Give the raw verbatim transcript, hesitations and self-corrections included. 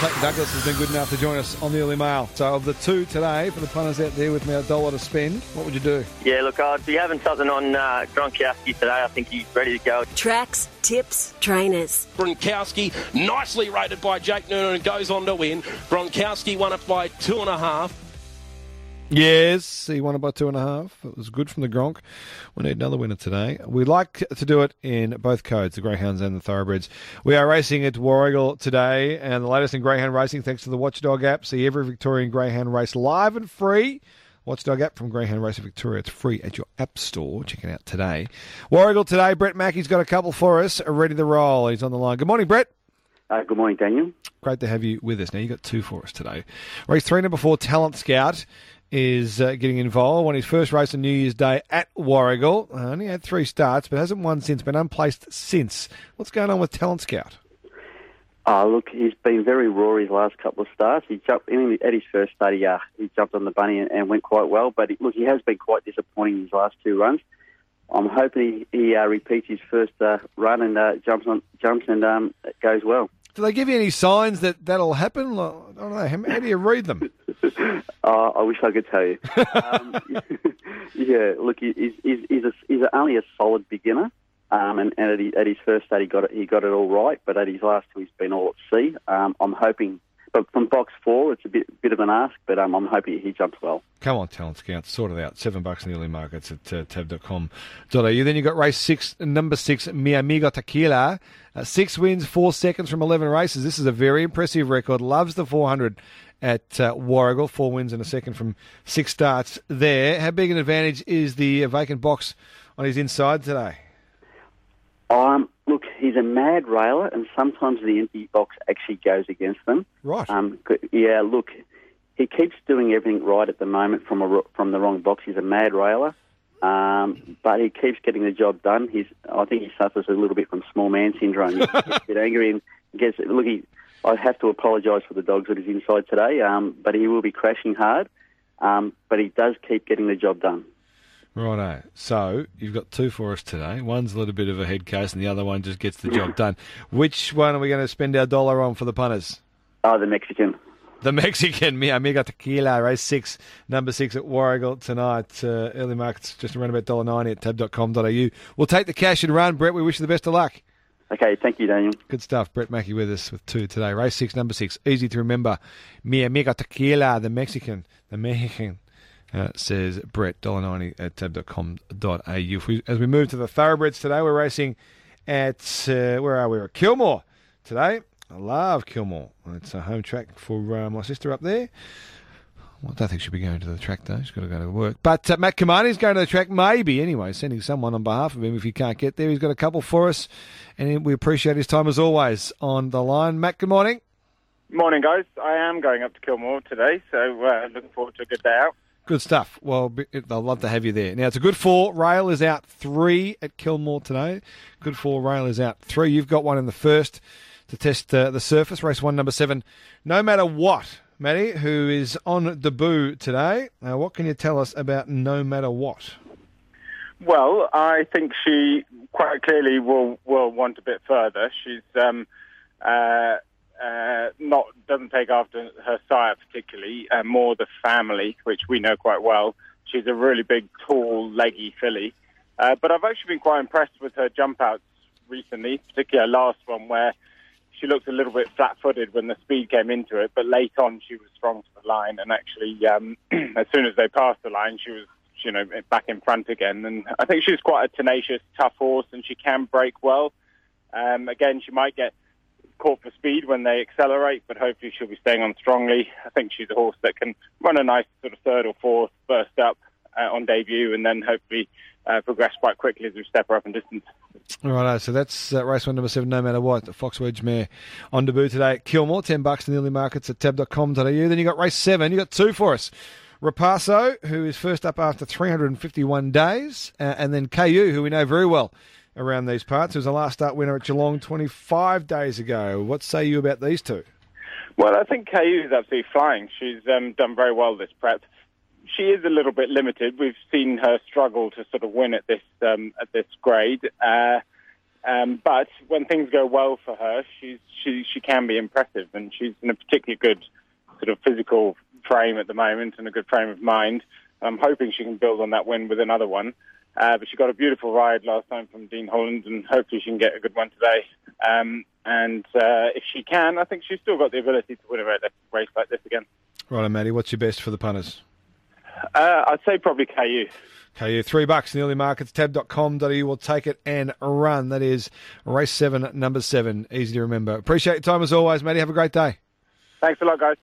Clayton Douglas has been good enough to join us on the Early Mail. So of the two today, for the punters out there with me a dollar to spend, what would you do? Yeah, look, I'd be having something on uh, Gronkowski today. I think he's ready to go. Tracks, tips, trainers. Gronkowski, nicely rated by Jake Noonan, and goes on to win. Gronkowski won it by two and a half. Yes, he won it by two and a half. It was good from the Gronk. We need another winner today. We like to do it in both codes, the Greyhounds and the Thoroughbreds. We are racing at Warragul today, and the latest in Greyhound racing thanks to the Watchdog app. See every Victorian Greyhound race live and free. Watchdog app from Greyhound Racing Victoria. It's free at your app store. Check it out today. Warragul today, Brett Mackey's got a couple for us, ready to roll. He's on the line. Good morning, Brett. Uh, good morning, Daniel. Great to have you with us. Now, you got two for us today. Race three, number four, Talent Scout, is uh, getting involved. Won his first race on New Year's Day at Warragul. Uh, only had three starts, but hasn't won since, been unplaced since. What's going on with Talent Scout? Uh, look, he's been very raw his last couple of starts. He jumped in at his first start. He, uh, he jumped on the bunny and, and went quite well. But he, look, he has been quite disappointing in his last two runs. I'm hoping he, he uh, repeats his first uh, run and uh, jumps on jumps and um, it goes well. Do they give you any signs that that'll happen? I don't know. How, how do you read them? uh, I wish I could tell you. um, yeah, look, he, he's, he's, he's, a, he's only a solid beginner. Um, and, and at, his, at his first start, he got it. He got it all right. But at his last two, he's been all at sea. Um, I'm hoping, but from box four, it's a bit bit of an ask. But um, I'm hoping he jumps well. Come on, Talent Scout, sort it out. Seven bucks in the early markets at uh, tab dot com dot a u. Then you got race six, number six, Mi Amigo Tequila. Uh, six wins, four seconds from eleven races. This is a very impressive record. Loves the four hundred at uh, Warragul. Four wins and a second from six starts there. How big an advantage is the uh, vacant box on his inside today? Um, look, he's a mad railer, and sometimes the empty box actually goes against them. Right. Um, yeah, look, he keeps doing everything right at the moment from a, from the wrong box. He's a mad railer, um, but he keeps getting the job done. He's, I think he suffers a little bit from small man syndrome. He gets a bit angry and gets, look, he, I have to apologise for the dogs at his inside today, um, but he will be crashing hard, um, but he does keep getting the job done. Righto. So you've got two for us today. One's a little bit of a head case and the other one just gets the job done. Which one are we going to spend our dollar on for the punters? Oh, the Mexican. The Mexican, Mi Amigo Tequila, race six, number six at Warragul tonight. Uh, early markets just around about one dollar ninety at tab dot com dot a u. We'll take the cash and run. Brett, we wish you the best of luck. Okay, thank you, Daniel. Good stuff. Brett Mackey with us with two today. Race six, number six. Easy to remember. Mi Amigo Tequila, the Mexican. The Mexican. Uh, says Brett, one dollar ninety at tab dot com dot a u. If we, as we move to the Thoroughbreds today, we're racing at, uh, where are we? We're at Kilmore today. I love Kilmore. It's a home track for uh, my sister up there. Well, I don't think she'll be going to the track, though. She's got to go to work. But uh, Matt Kamani's going to the track, maybe, anyway, sending someone on behalf of him if he can't get there. He's got a couple for us, and we appreciate his time, as always, on the line. Matt, good morning. Morning, guys. I am going up to Kilmore today, so uh, looking forward to a good day out. Good stuff. Well, they'll love to have you there. Now, it's a good four. Rail is out three at Kilmore today. Good four. Rail is out three. You've got one in the first to test uh, the surface. Race one, number seven. No Matter What, Matty, who is on debut today. Now, what can you tell us about No Matter What? Well, I think she quite clearly will will want a bit further. She's um, uh, uh, not doesn't take after her sire particularly, uh, more the family, which we know quite well. She's a really big, tall, leggy filly. Uh, but I've actually been quite impressed with her jump outs recently, particularly her last one where she looked a little bit flat-footed when the speed came into it, but late on she was strong to the line, and actually um, as soon as they passed the line, she was, you know, back in front again. And I think she's quite a tenacious, tough horse, and she can break well. Um, again, she might get caught for speed when they accelerate, but hopefully she'll be staying on strongly. I think she's a horse that can run a nice sort of third or fourth burst up uh, on debut, and then hopefully uh, progress quite quickly as we step her up in distance. All right, so that's uh, race one, number seven, No Matter What, the Fox Wedge mare on debut today at Kilmore. ten bucks in the early markets at tab dot com dot a u. Then you got race seven. You got two for us. Rapasso, who is first up after three hundred fifty-one days, uh, and then K U, who we know very well around these parts, who was a last start winner at Geelong twenty-five days ago. What say you about these two? Well, I think K U is absolutely flying. She's um, done very well this prep. She is a little bit limited. We've seen her struggle to sort of win at this um, at this grade. Uh, Um, but when things go well for her, she's, she she can be impressive, and she's in a particularly good sort of physical frame at the moment and a good frame of mind. I'm hoping she can build on that win with another one. Uh, but she got a beautiful ride last time from Dean Holland, and hopefully she can get a good one today. Um, and uh, if she can, I think she's still got the ability to win a race like this again. Right, Matty, what's your best for the punters? Uh, I'd say probably K U. K U, three bucks in the early markets, tab dot com dot a u will take it and run. That is race seven, number seven. Easy to remember. Appreciate your time as always, Matty. Have a great day. Thanks a lot, guys.